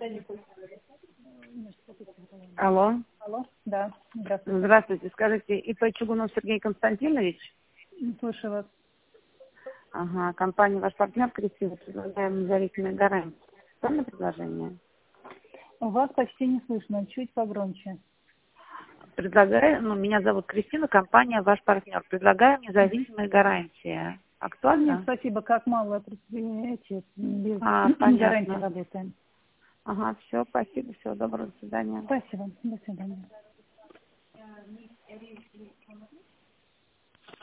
Алло. Алло, да, здравствуйте. Здравствуйте. Скажите, ИП Чугунов Сергей Константинович? Слушаю вас. Ага, компания «Ваш партнер» Кристина, предлагаем независимые гарантии. Правильное предложение? У вас почти не слышно, чуть погромче. Меня зовут Кристина, компания «Ваш партнер». Предлагаем независимые гарантии. Нет, Актуально? спасибо, как малое предприятие, без Понятно. гарантии работаем. Ага, все, спасибо, всего доброго, до свидания. Спасибо, до свидания.